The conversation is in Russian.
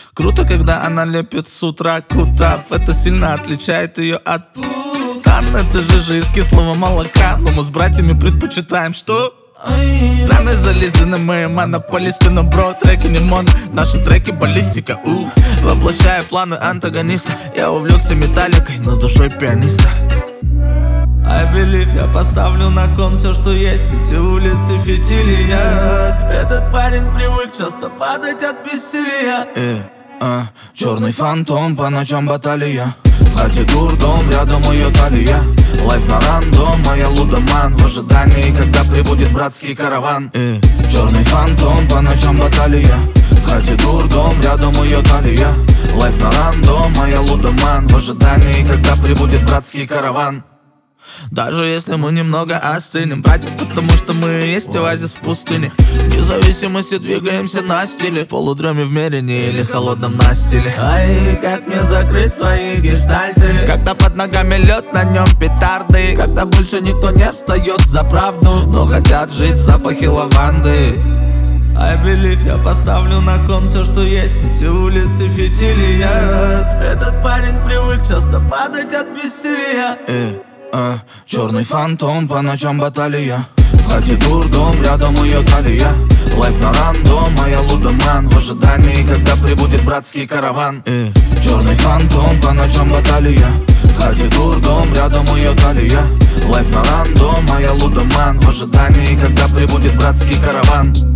Круто, когда она лепит с утра кутап. Это сильно отличает ее от путан. Это жижа из кислого молока, но мы с братьями предпочитаем что? Раны залезаны, мы монополисты, но бро, треки не моно. Наши треки баллистика, воплощая планы антагониста. Я увлекся металликой, но с душой пианиста. I believe, я поставлю на кон все, что есть. Эти улицы фитилия. Этот парень привык часто падать от бессилия. Черный фантом, по ночам баталия. В хате дурдом, рядом ее талия. Лайф на рандом, моя лудоман. В ожидании, когда прибудет братский караван. Черный фантом, по ночам баталия. В хате дурдом, рядом ее талия. Лайф на рандом, моя лудоман. В ожидании, когда прибудет братский караван. Даже если мы немного остынем, братья, потому что мы есть оазис в пустыне. Вне зависимости двигаемся на стиле. В полудреме в Мерине или холодном настиле. Ай, как мне закрыть свои гештальты? Когда под ногами лед, на нем петарды. Когда больше никто не встает за правду, но хотят жить в запахе лаванды. I believe, я поставлю на кон все, что есть. Эти улицы фитилия. Этот парень привык часто падать от бессилия. Черный фантом, по ночам баталия. В хате дурдом, рядом ее талия. Лайф на рандом, моя лудоман. В ожидании, когда прибудет братский караван. Черный фантом, по ночам баталия. В хате дурдом, рядом ее талия. Лайф на рандом, моя лудоман. В ожидании, когда прибудет братский караван.